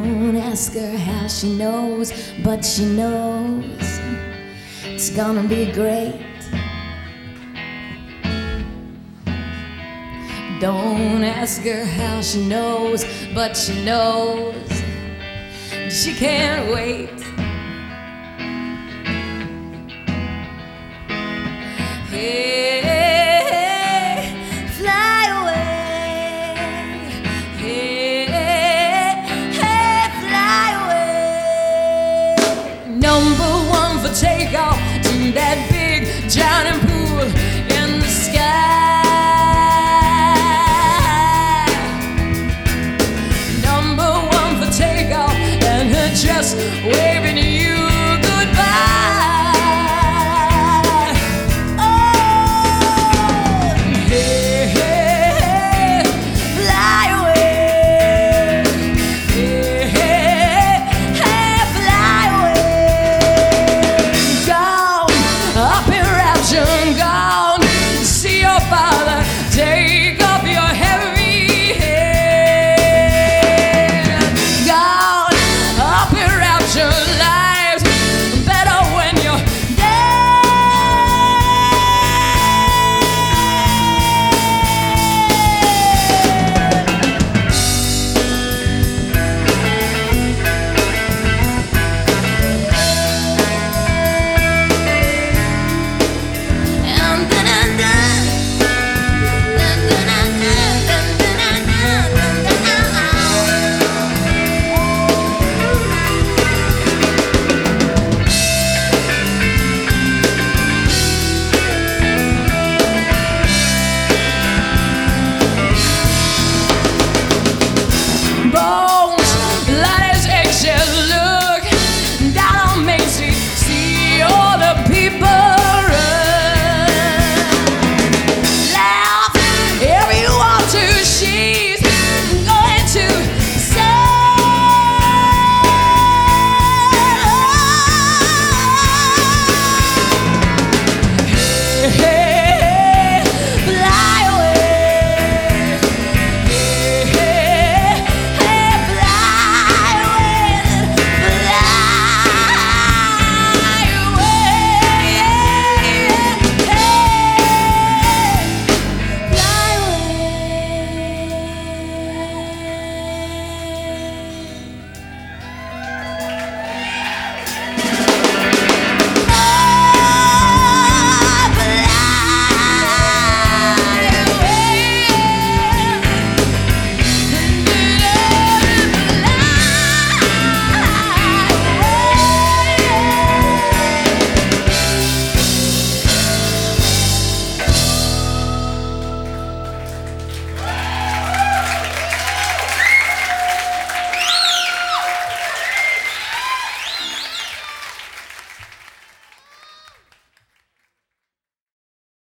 Don't ask her how she knows, but she knows it's gonna be great. Don't ask her how she knows, but she knows she can't wait. Hey, fly away. Hey, fly away. Number one for takeoff to that big giant pool in the sky. Number one for takeoff, and her just wait.